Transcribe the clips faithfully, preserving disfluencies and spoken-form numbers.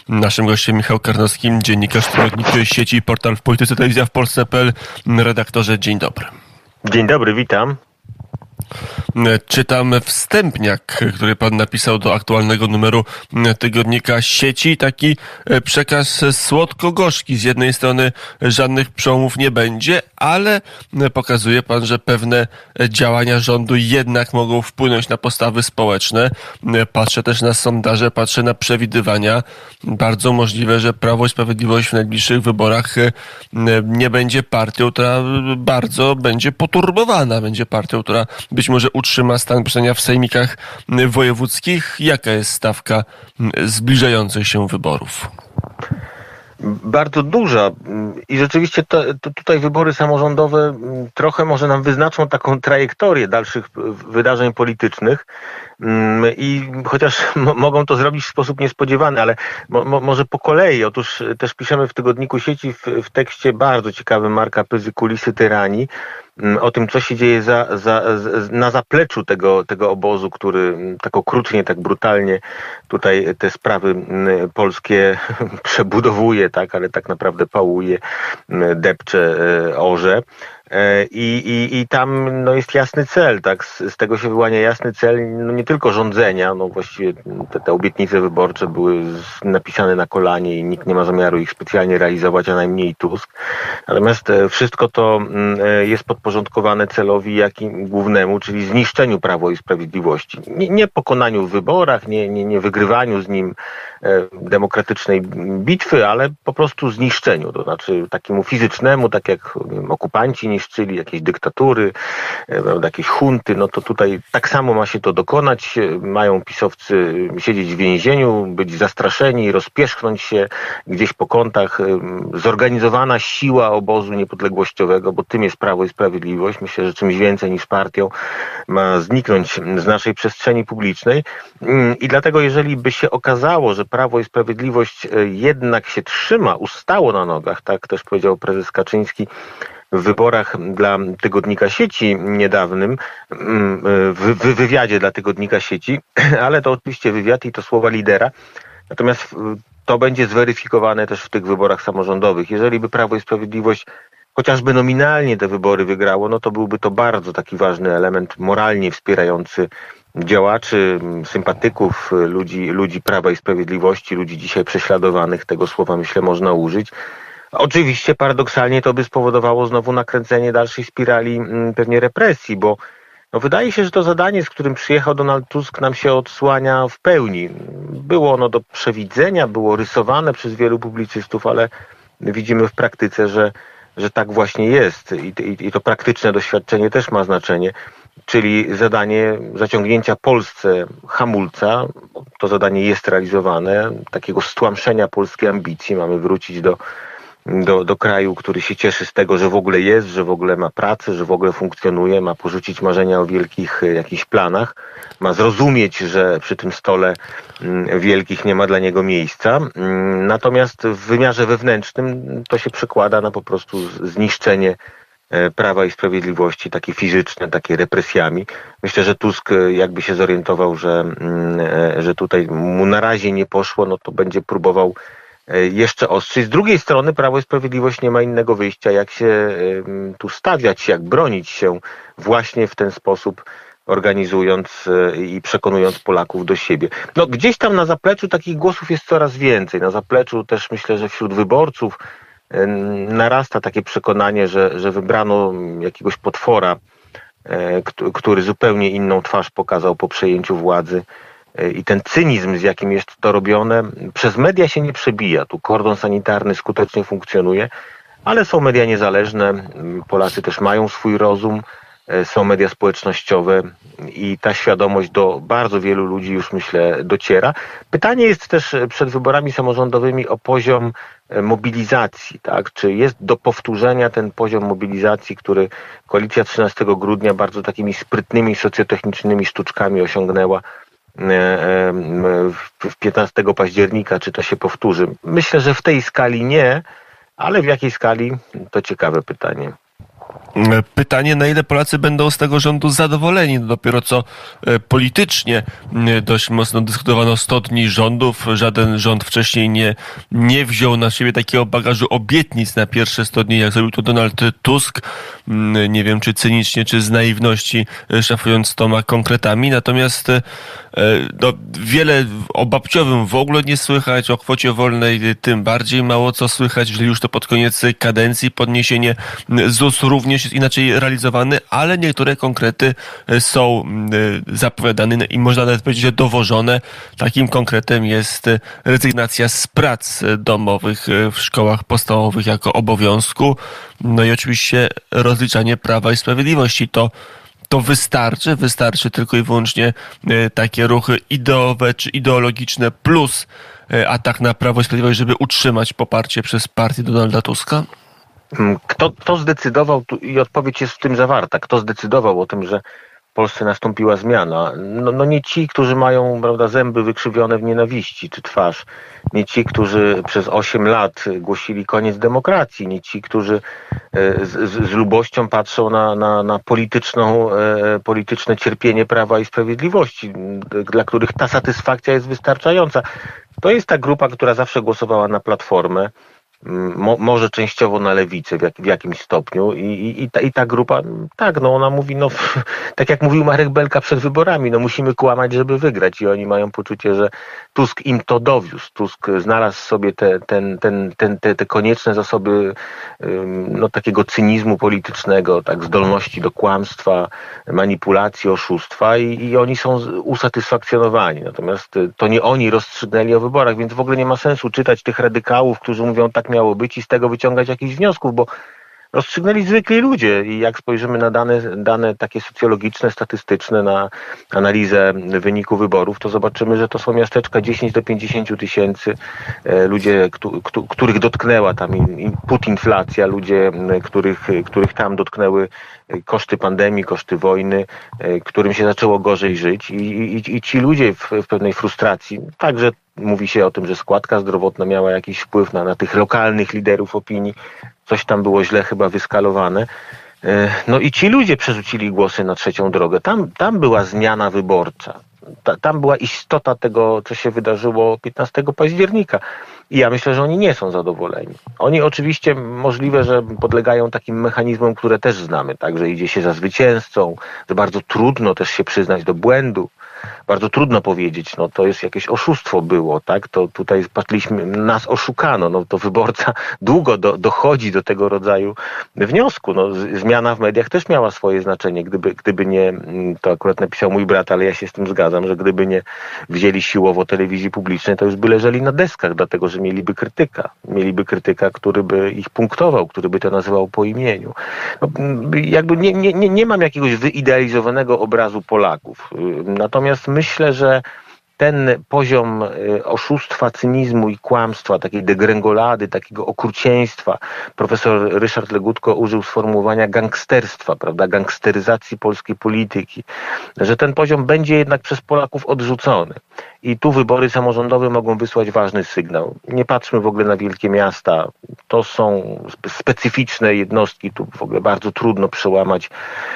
Naszym gościem Michał Karnowski, dziennikarz, tygodnik sieci, portal w polityce, telewizja w Polsce kropka pe el. Redaktorze, dzień dobry. Dzień dobry, witam. Czytam wstępniak, który pan napisał do aktualnego numeru tygodnika sieci. Taki przekaz słodko-gorzki. Z jednej strony żadnych przełomów nie będzie, ale pokazuje pan, że pewne działania rządu jednak mogą wpłynąć na postawy społeczne. Patrzę też na sondaże, patrzę na przewidywania. Bardzo możliwe, że Prawo i Sprawiedliwość w najbliższych wyborach nie będzie partią, która bardzo będzie poturbowana. Będzie partią, która być może utrzyma stan posiedzenia w sejmikach wojewódzkich. Jaka jest stawka zbliżających się wyborów? Bardzo duża i rzeczywiście to, to tutaj wybory samorządowe trochę może nam wyznaczą taką trajektorię dalszych wydarzeń politycznych i chociaż mogą to zrobić w sposób niespodziewany, ale mo, mo, może po kolei. Otóż też piszemy w tygodniku sieci w, w tekście bardzo ciekawym Marka Pyzy Kulisy Tyranii o tym, co się dzieje za, za, na zapleczu tego, tego obozu, który tak okrutnie, tak brutalnie tutaj te sprawy polskie przebudowuje, tak, ale tak naprawdę pałuje, depcze, orze. I, i, i tam no, jest jasny cel, tak? Z, z tego się wyłania jasny cel no, nie tylko rządzenia, no właściwie te, te obietnice wyborcze były z, napisane na kolanie i nikt nie ma zamiaru ich specjalnie realizować, a najmniej Tusk. Natomiast e, wszystko to e, jest podporządkowane celowi jakim głównemu, czyli zniszczeniu Prawa i Sprawiedliwości. Nie, nie pokonaniu w wyborach, nie, nie, nie wygrywaniu z nim e, demokratycznej bitwy, ale po prostu zniszczeniu, to znaczy takiemu fizycznemu, tak jak nie wiem, okupanci niszczyli, jakieś dyktatury, prawda, jakieś hunty, no to tutaj tak samo ma się to dokonać. Mają pisowcy siedzieć w więzieniu, być zastraszeni, rozpierzchnąć się gdzieś po kątach. Zorganizowana siła obozu niepodległościowego, bo tym jest Prawo i Sprawiedliwość, myślę, że czymś więcej niż partią, ma zniknąć z naszej przestrzeni publicznej. I dlatego, jeżeli by się okazało, że Prawo i Sprawiedliwość jednak się trzyma, ustało na nogach, tak też powiedział prezes Kaczyński w wyborach dla tygodnika sieci niedawnym, w, w wywiadzie dla tygodnika sieci, ale to oczywiście wywiad i to słowa lidera. Natomiast to będzie zweryfikowane też w tych wyborach samorządowych. Jeżeli by Prawo i Sprawiedliwość chociażby nominalnie te wybory wygrało, no to byłby to bardzo taki ważny element moralnie wspierający działaczy, sympatyków, ludzi, ludzi Prawa i Sprawiedliwości, ludzi dzisiaj prześladowanych. Tego słowa, myślę, można użyć. Oczywiście paradoksalnie to by spowodowało znowu nakręcenie dalszej spirali pewnie represji, bo no wydaje się, że to zadanie, z którym przyjechał Donald Tusk, nam się odsłania w pełni. Było ono do przewidzenia, było rysowane przez wielu publicystów, ale widzimy w praktyce, że, że tak właśnie jest I, i, i to praktyczne doświadczenie też ma znaczenie. Czyli zadanie zaciągnięcia Polsce hamulca, to zadanie jest realizowane, takiego stłamszenia polskiej ambicji. Mamy wrócić do Do, do kraju, który się cieszy z tego, że w ogóle jest, że w ogóle ma pracę, że w ogóle funkcjonuje, ma porzucić marzenia o wielkich jakichś planach, ma zrozumieć, że przy tym stole wielkich nie ma dla niego miejsca. Natomiast w wymiarze wewnętrznym to się przekłada na po prostu zniszczenie Prawa i Sprawiedliwości, takie fizyczne, takie represjami. Myślę, że Tusk jakby się zorientował, że, że tutaj mu na razie nie poszło, no to będzie próbował jeszcze ostrzej. Z drugiej strony Prawo i Sprawiedliwość nie ma innego wyjścia, jak się tu stawiać, jak bronić się właśnie w ten sposób, organizując i przekonując Polaków do siebie. No gdzieś tam na zapleczu takich głosów jest coraz więcej. Na zapleczu też myślę, że wśród wyborców narasta takie przekonanie, że, że wybrano jakiegoś potwora, który zupełnie inną twarz pokazał po przejęciu władzy. I ten cynizm, z jakim jest to robione, przez media się nie przebija. Tu kordon sanitarny skutecznie funkcjonuje, ale są media niezależne. Polacy też mają swój rozum, są media społecznościowe i ta świadomość do bardzo wielu ludzi już, myślę, dociera. Pytanie jest też przed wyborami samorządowymi o poziom mobilizacji, tak? Czy jest do powtórzenia ten poziom mobilizacji, który koalicja trzynastego grudnia bardzo takimi sprytnymi socjotechnicznymi sztuczkami osiągnęła piętnastego października, czy to się powtórzy? Myślę, że w tej skali nie, ale w jakiej skali to ciekawe pytanie. Pytanie, na ile Polacy będą z tego rządu zadowoleni. Dopiero co politycznie dość mocno dyskutowano sto dni rządów. Żaden rząd wcześniej nie, nie wziął na siebie takiego bagażu obietnic na pierwsze sto dni, jak zrobił to Donald Tusk. Nie wiem, czy cynicznie, czy z naiwności, szafując toma konkretami. Natomiast no, wiele o babciowym w ogóle nie słychać, o kwocie wolnej tym bardziej mało co słychać, że już to pod koniec kadencji podniesienie ZUS również jest inaczej realizowany, ale niektóre konkrety są zapowiadane i można nawet powiedzieć, że dowożone. Takim konkretem jest rezygnacja z prac domowych w szkołach podstawowych jako obowiązku. No i oczywiście rozliczanie Prawa i Sprawiedliwości. To To wystarczy, wystarczy tylko i wyłącznie takie ruchy ideowe czy ideologiczne plus atak na Prawo i Sprawiedliwość, żeby utrzymać poparcie przez partię Donalda Tuska? Kto, kto zdecydował, i odpowiedź jest w tym zawarta, kto zdecydował o tym, że w Polsce nastąpiła zmiana? No, no nie ci, którzy mają, prawda, zęby wykrzywione w nienawiści czy twarz, nie ci, którzy przez osiem lat głosili koniec demokracji, nie ci, którzy z, z, z lubością patrzą na, na, na polityczną, e, polityczne cierpienie Prawa i Sprawiedliwości, dla których ta satysfakcja jest wystarczająca. To jest ta grupa, która zawsze głosowała na Platformę, Mo, może częściowo na lewicę w, jak, w jakimś stopniu i, i, i, ta, i ta grupa, tak, no ona mówi, no tak jak mówił Marek Belka przed wyborami, no musimy kłamać, żeby wygrać i oni mają poczucie, że Tusk im to dowiózł. Tusk znalazł sobie te, ten, ten, ten, te, te konieczne zasoby no, takiego cynizmu politycznego, tak, zdolności do kłamstwa, manipulacji, oszustwa i, i oni są usatysfakcjonowani. Natomiast to nie oni rozstrzygnęli o wyborach, więc w ogóle nie ma sensu czytać tych radykałów, którzy mówią, tak miało być i z tego wyciągać jakichś wniosków, bo rozstrzygnęli zwykli ludzie i jak spojrzymy na dane, dane takie socjologiczne, statystyczne, na analizę wyniku wyborów, to zobaczymy, że to są miasteczka dziesięć do pięćdziesięciu tysięcy, ludzie, których dotknęła tam input inflacja, ludzie, których, których tam dotknęły koszty pandemii, koszty wojny, którym się zaczęło gorzej żyć i, i, i ci ludzie w, w pewnej frustracji, także mówi się o tym, że składka zdrowotna miała jakiś wpływ na, na tych lokalnych liderów opinii. Coś tam było źle chyba wyskalowane. No i ci ludzie przerzucili głosy na Trzecią Drogę. Tam, tam była zmiana wyborcza. Ta, tam była istota tego, co się wydarzyło piętnastego października. I ja myślę, że oni nie są zadowoleni. Oni oczywiście możliwe, że podlegają takim mechanizmom, które też znamy, tak, że idzie się za zwycięzcą, że bardzo trudno też się przyznać do błędu. Bardzo trudno powiedzieć, no to jest jakieś oszustwo było, tak? To tutaj patrzyliśmy, nas oszukano, no to wyborca długo do, dochodzi do tego rodzaju wniosku. No, zmiana w mediach też miała swoje znaczenie, gdyby, gdyby nie, to akurat napisał mój brat, ale ja się z tym zgadzam, że gdyby nie wzięli siłowo telewizji publicznej, to już by leżeli na deskach, dlatego że mieliby krytyka. Mieliby krytyka, który by ich punktował, który by to nazywał po imieniu. No, jakby nie, nie, nie, nie mam jakiegoś wyidealizowanego obrazu Polaków. Natomiast myślę, że ten poziom oszustwa, cynizmu i kłamstwa, takiej degrengolady, takiego okrucieństwa, profesor Ryszard Legutko użył sformułowania gangsterstwa, prawda, gangsteryzacji polskiej polityki, że ten poziom będzie jednak przez Polaków odrzucony. I tu wybory samorządowe mogą wysłać ważny sygnał. Nie patrzmy w ogóle na wielkie miasta. To są specyficzne jednostki. Tu w ogóle bardzo trudno przełamać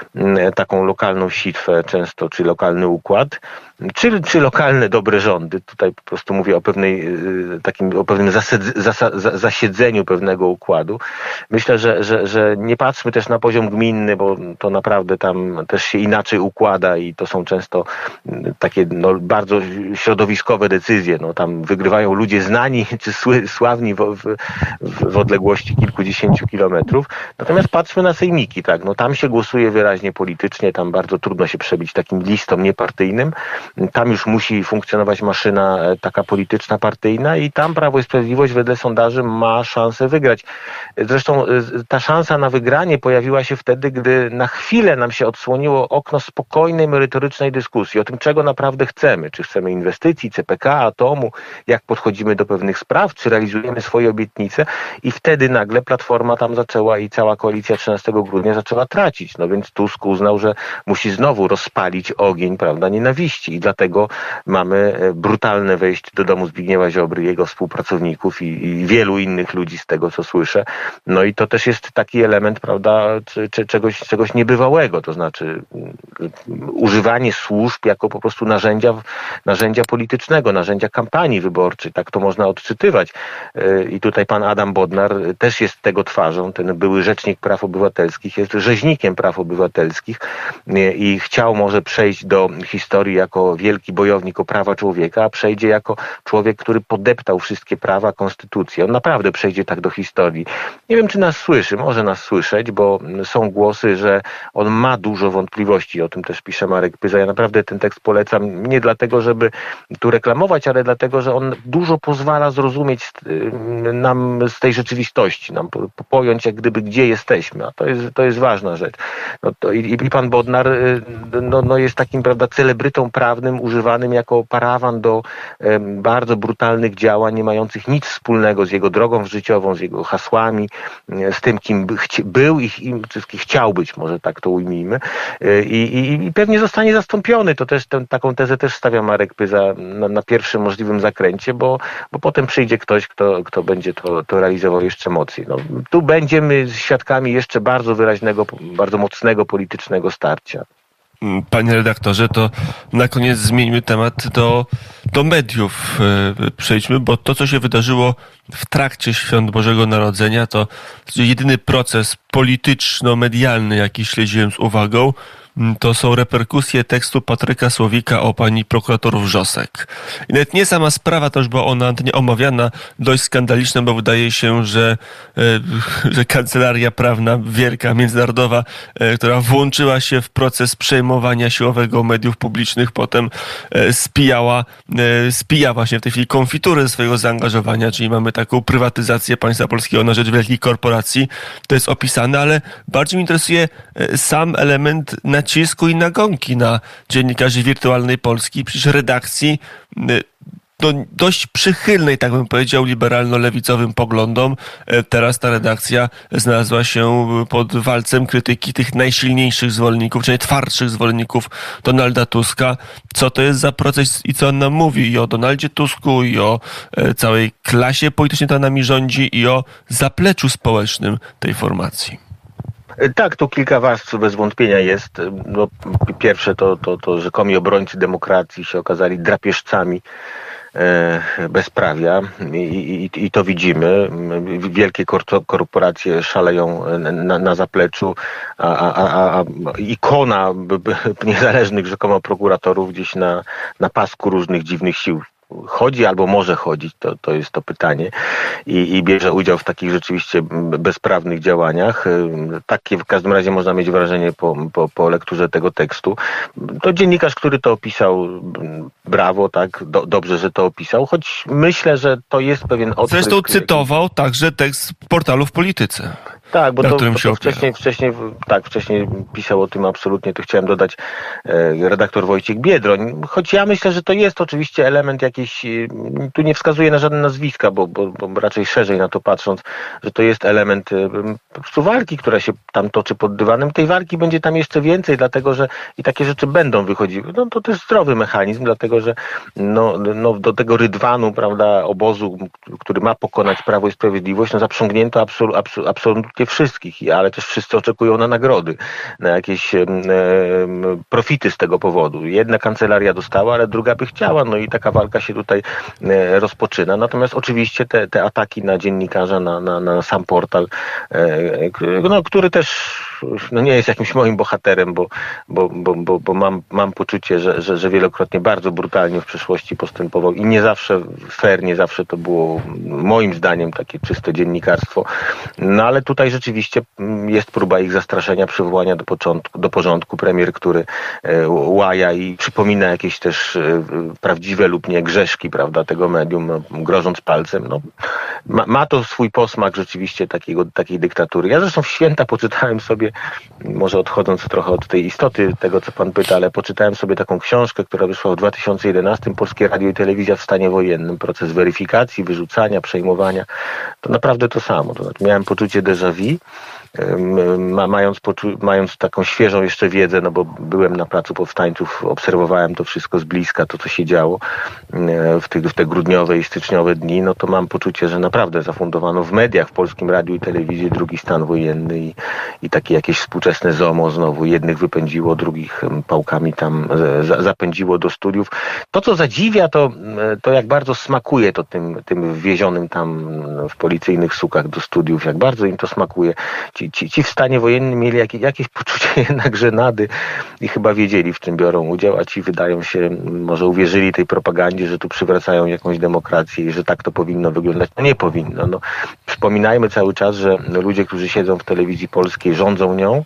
taką lokalną sitwę często, czy lokalny układ, czy, czy lokalne dobre rządy. Tutaj po prostu mówię o pewnej takim, o pewnym zasedz, zasa, zasiedzeniu pewnego układu. Myślę, że, że, że nie patrzmy też na poziom gminny, bo to naprawdę tam też się inaczej układa i to są często takie no, bardzo środowiskowe decyzje. No, tam wygrywają ludzie znani czy sły, sławni w, w, w odległości kilkudziesięciu kilometrów. Natomiast patrzmy na sejmiki. Tak? No, tam się głosuje wyraźnie politycznie, tam bardzo trudno się przebić takim listom niepartyjnym. Tam już musi funkcjonować maszyna taka polityczna, partyjna i tam Prawo i Sprawiedliwość wedle sondaży ma szansę wygrać. Zresztą ta szansa na wygranie pojawiła się wtedy, gdy na chwilę nam się odsłoniło okno spokojnej, merytorycznej dyskusji o tym, czego naprawdę chcemy. Czy chcemy inwestycji inwestycji, C P K, Atomu, jak podchodzimy do pewnych spraw, czy realizujemy swoje obietnice i wtedy nagle Platforma tam zaczęła i cała koalicja trzynastego grudnia zaczęła tracić. No więc Tusk uznał, że musi znowu rozpalić ogień, prawda, nienawiści i dlatego mamy brutalne wejście do domu Zbigniewa Ziobry, jego współpracowników i, i wielu innych ludzi z tego, co słyszę. No i to też jest taki element, prawda, czy, czy czegoś, czegoś niebywałego, to znaczy używanie służb jako po prostu narzędzia, narzędzia politycznego, narzędzia kampanii wyborczej, tak to można odczytywać. I tutaj pan Adam Bodnar też jest tego twarzą, ten były rzecznik praw obywatelskich, jest rzeźnikiem praw obywatelskich i chciał może przejść do historii jako wielki bojownik o prawa człowieka, a przejdzie jako człowiek, który podeptał wszystkie prawa, konstytucję. On naprawdę przejdzie tak do historii. Nie wiem, czy nas słyszy, może nas słyszeć, bo są głosy, że on ma dużo wątpliwości, o tym też pisze Marek Pyza. Ja naprawdę ten tekst polecam nie dlatego, żeby tu reklamować, ale dlatego, że on dużo pozwala zrozumieć nam z tej rzeczywistości, nam pojąć jak gdyby gdzie jesteśmy, a to jest, to jest ważna rzecz. No to i, i pan Bodnar no, no jest takim, prawda, celebrytą prawnym używanym jako parawan do um, bardzo brutalnych działań, nie mających nic wspólnego z jego drogą życiową, z jego hasłami, z tym, kim by chci- był i, i czy chciał być, może tak to ujmijmy. I, i, i pewnie zostanie zastąpiony. To też ten, taką tezę też stawia Marek Pyza na, na pierwszym możliwym zakręcie, bo, bo potem przyjdzie ktoś, kto, kto będzie to, to realizował jeszcze mocniej. No, tu będziemy świadkami jeszcze bardzo wyraźnego, bardzo mocnego politycznego starcia. Panie redaktorze, to na koniec zmieńmy temat do, do mediów. Przejdźmy, bo to, co się wydarzyło w trakcie Świąt Bożego Narodzenia, to jedyny proces polityczno-medialny, jaki śledziłem z uwagą, to są reperkusje tekstu Patryka Słowika o pani prokurator Wrzosek. I nawet nie sama sprawa, to już była ona nie omawiana, dość skandaliczna, bo wydaje się, że, że kancelaria prawna wielka, międzynarodowa, która włączyła się w proces przejmowania siłowego mediów publicznych, potem spijała, spija właśnie w tej chwili konfiturę swojego zaangażowania, czyli mamy taką prywatyzację państwa polskiego na rzecz wielkich korporacji. To jest opisane, ale bardziej mnie interesuje sam element nacisku i nagonki na dziennikarzy Wirtualnej Polski, przecież redakcji do, dość przychylnej, tak bym powiedział, liberalno-lewicowym poglądom. Teraz ta redakcja znalazła się pod walcem krytyki tych najsilniejszych zwolenników, czy najtwardszych zwolenników Donalda Tuska. Co to jest za proces i co on nam mówi i o Donaldzie Tusku, i o całej klasie politycznej, która nami rządzi, i o zapleczu społecznym tej formacji. Tak, tu kilka warstw bez wątpienia jest. No, pierwsze to, to, to rzekomi obrońcy demokracji się okazali drapieżcami e, bezprawia I, i, i to widzimy. Wielkie korporacje szaleją na, na zapleczu, a, a, a, a ikona b, b, niezależnych rzekomo prokuratorów gdzieś na, na pasku różnych dziwnych sił chodzi albo może chodzić, to, to jest to pytanie I, i bierze udział w takich rzeczywiście bezprawnych działaniach. Takie w każdym razie można mieć wrażenie po, po, po lekturze tego tekstu. To dziennikarz, który to opisał, brawo, tak, do, dobrze, że to opisał, choć myślę, że to jest pewien odprysk. Zresztą cytował także tekst portalu W Polityce. Tak, bo to, to, to wcześniej, wcześniej, tak, wcześniej pisał o tym absolutnie, tu chciałem dodać e, redaktor Wojciech Biedroń, choć ja myślę, że to jest oczywiście element jakiś, tu nie wskazuje na żadne nazwiska, bo, bo, bo raczej szerzej na to patrząc, że to jest element e, po prostu walki, która się tam toczy pod dywanem. Tej walki będzie tam jeszcze więcej, dlatego że i takie rzeczy będą wychodziły. No to też zdrowy mechanizm, dlatego że no, no, do tego rydwanu, prawda, obozu, który ma pokonać Prawo i Sprawiedliwość, no zaprzągnięto absol, absol, absolutnie wszystkich, ale też wszyscy oczekują na nagrody, na jakieś e, profity z tego powodu. Jedna kancelaria dostała, ale druga by chciała, no i taka walka się tutaj e, rozpoczyna. Natomiast oczywiście te, te ataki na dziennikarza, na, na, na sam portal, e, no, który też no, nie jest jakimś moim bohaterem, bo, bo, bo, bo, bo mam, mam poczucie, że, że, że wielokrotnie bardzo brutalnie w przeszłości postępował i nie zawsze fair, nie zawsze to było moim zdaniem takie czyste dziennikarstwo. No ale tutaj rzeczywiście jest próba ich zastraszenia, przywołania do, początku, do porządku. Premier, który e, łaja i przypomina jakieś też e, prawdziwe lub nie grzeszki, prawda, tego medium, no, grożąc palcem. No, ma, ma to swój posmak rzeczywiście takiego, takiej dyktatury. Ja zresztą w święta poczytałem sobie, może odchodząc trochę od tej istoty tego, co pan pyta, ale poczytałem sobie taką książkę, która wyszła w dwa tysiące jedenastym, Polskie Radio i Telewizja w stanie wojennym. Proces weryfikacji, wyrzucania, przejmowania. To naprawdę to samo. To znaczy miałem poczucie déjà vu, Ma, mając, poczu- mając taką świeżą jeszcze wiedzę, no bo byłem na Placu Powstańców, obserwowałem to wszystko z bliska, to co się działo w, tych, w te grudniowe i styczniowe dni, no to mam poczucie, że naprawdę zafundowano w mediach, w Polskim Radiu i Telewizji drugi stan wojenny i, i takie jakieś współczesne ZOMO znowu. Jednych wypędziło, drugich pałkami tam za, zapędziło do studiów. To, co zadziwia, to, to jak bardzo smakuje to tym, tym wwiezionym tam w policyjnych sukach do studiów, jak bardzo im to smakuje. Ci, ci, ci w stanie wojennym mieli jakieś, jakieś poczucie jednak żenady i chyba wiedzieli, w czym biorą udział, a ci wydają się, może uwierzyli tej propagandzie, że tu przywracają jakąś demokrację i że tak to powinno wyglądać. No nie powinno. No, przypominajmy cały czas, że ludzie, którzy siedzą w telewizji polskiej, rządzą nią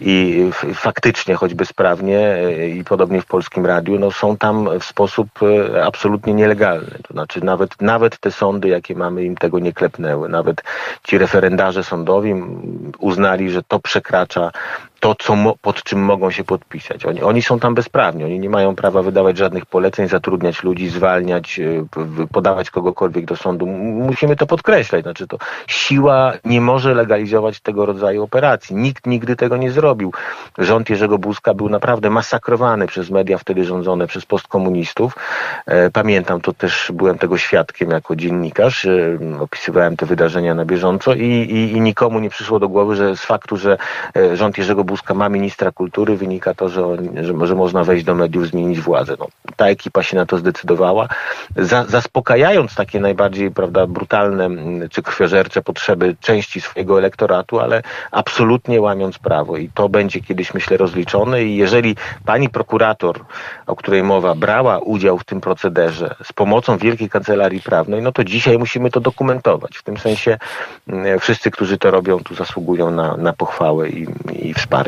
i f- faktycznie, choć bezprawnie i podobnie w Polskim Radiu, no są tam w sposób absolutnie nielegalny. To znaczy nawet, nawet te sądy, jakie mamy, im tego nie klepnęły. Nawet ci referendarze sądowi uznali, że to przekracza to, co mo- pod czym mogą się podpisać. Oni, oni są tam bezprawni, oni nie mają prawa wydawać żadnych poleceń, zatrudniać ludzi, zwalniać, p- podawać kogokolwiek do sądu. M- musimy to podkreślać. Znaczy to siła nie może legalizować tego rodzaju operacji. Nikt nigdy tego nie zrobił. Rząd Jerzego Buzka był naprawdę masakrowany przez media wtedy rządzone przez postkomunistów. E, pamiętam to też, byłem tego świadkiem jako dziennikarz. E, opisywałem te wydarzenia na bieżąco i, i, i nikomu nie przyszło do głowy, że z faktu, że e, rząd Jerzego Buzka ma ministra kultury, wynika to, że, on, że, że można wejść do mediów, zmienić władzę. No, ta ekipa się na to zdecydowała, za, zaspokajając takie najbardziej, prawda, brutalne czy krwiożercze potrzeby części swojego elektoratu, ale absolutnie łamiąc prawo. I to będzie kiedyś, myślę, rozliczone. I jeżeli pani prokurator, o której mowa, brała udział w tym procederze z pomocą Wielkiej Kancelarii Prawnej, no to dzisiaj musimy to dokumentować. W tym sensie wszyscy, którzy to robią, tu zasługują na, na pochwałę i, i wsparcie.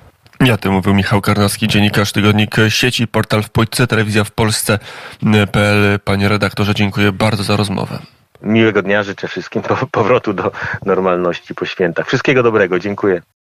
Ja to mówił Michał Karnowski, dziennikarz, tygodnik Sieci, portal w Polsce, telewizja w Polsce kropka p l. Panie redaktorze, dziękuję bardzo za rozmowę. Miłego dnia życzę wszystkim, powrotu do normalności po świętach. Wszystkiego dobrego, dziękuję.